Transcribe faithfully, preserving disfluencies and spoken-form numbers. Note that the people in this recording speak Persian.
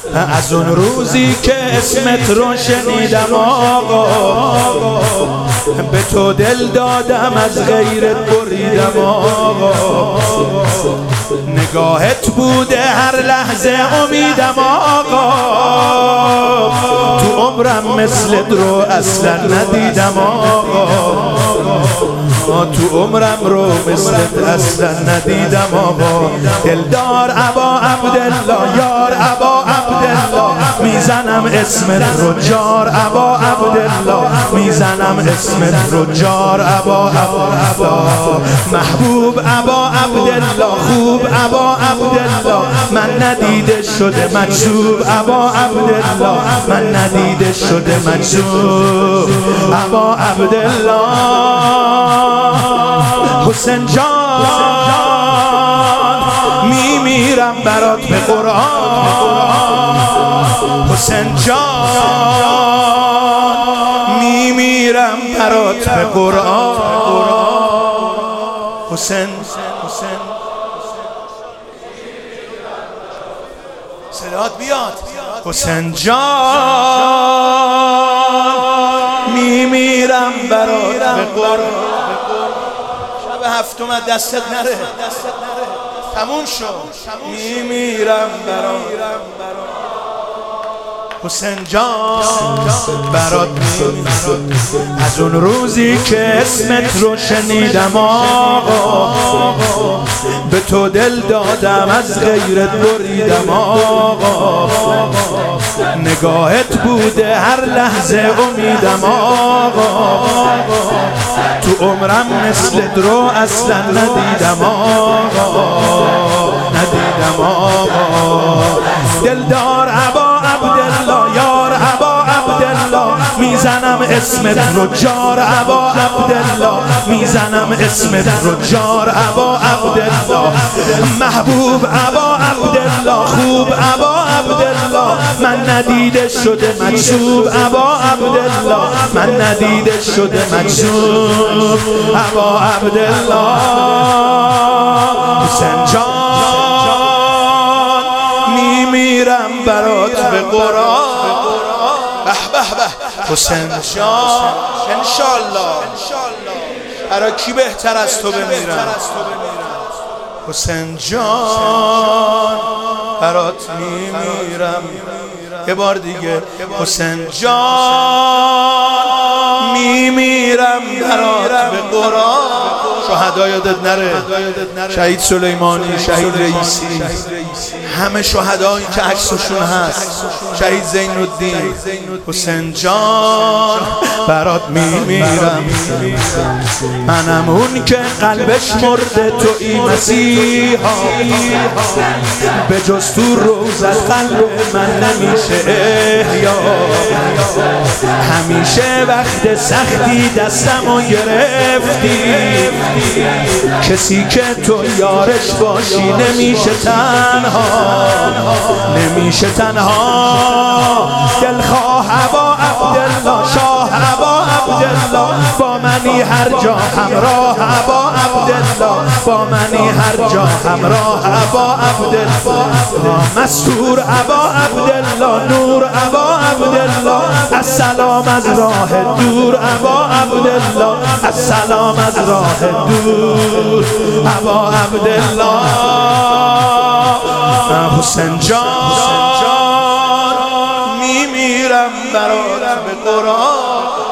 از اون روزی که اسمت رو شنیدم آقا، به تو دل دادم از غیرت بریدم آقا. نگاهت بوده هر لحظه امیدم آقا، تو عمرم مثلت رو اصلا ندیدم آقا، تو عمرم رو مثلت اصلا ندیدم آقا. دلدار ابا عبدالله، یار ابا عبدالله، میزنم اسمت رو جار ابا عبدالله، میزنم اسمت رو جار ابا عبدالله. محبوب ابا عبدالله، خوب ابا عبدالله، من ندیده شده مجذوب ابا عبدالله، من ندیده شده مجذوب ابا عبدالله. حسین جان میمیرم برات به قرآن، حسین جان میمیرم برات به قرآن. حسین حسین صدات بیاد. حسین جان میمیرم برات به قرآن. شب هفتم دستت نره، تموم شد. میمیرم برات حسین جان برات میمیرم. از اون روزی که اسمت رو شنیدم آقا، به تو دل دادم از غیرت بریدم آقا. نگاهت بوده هر لحظه امیدم آقا، تو عمرم مثلت رو اصلا ندیدم آقا، ندیدم آقا. دلدار ابا عبدالله، یار ابا عبدالله، میزنم اسمت رو جار ابا عبدالله، میزنم اسمت رو جار ابا عبدالله. محبوب ابا عبدالله، خوب ابا عبدالله، من ندیده شده مجذوب ابا عبدالله، من ندیده شده مجذوب ابا عبدالله. حسین جان میمیرم برات به قرآن. به به به حسین جان انشالله برای کی بهتر از تو بمیرم. حسین جان برات میمیرم. یه بار دیگه حسین جان میمیرم برات به قرآن. شهدا یادت نره، شهید سلیمانی، شهید رئیسی، همه شهدایی که عکسشون هست، شهید زین الدین. حسین جان برات میمیرم. منم اون که قلبش مرده تویی مسیحا، به جز تو روزت قلب من نمیشه احیا. همیشه وقت سختی دستمو گرفتی، کسی که تو یارش باشی نمیشه تنها، نمیشه تنها. دلخواه ابا عبدالله، شاه ابا عبدالله، با منی هر جا همراه ابا عبدالله، با منی هر جا همراه ابا عبدالله. مستور ابا عبدالله، نور ابا عبدالله، السلام از راه دور ابا عبدالله، السلام از راه دور ابا عبدالله. حسین جان میمیرم برات به قرآن.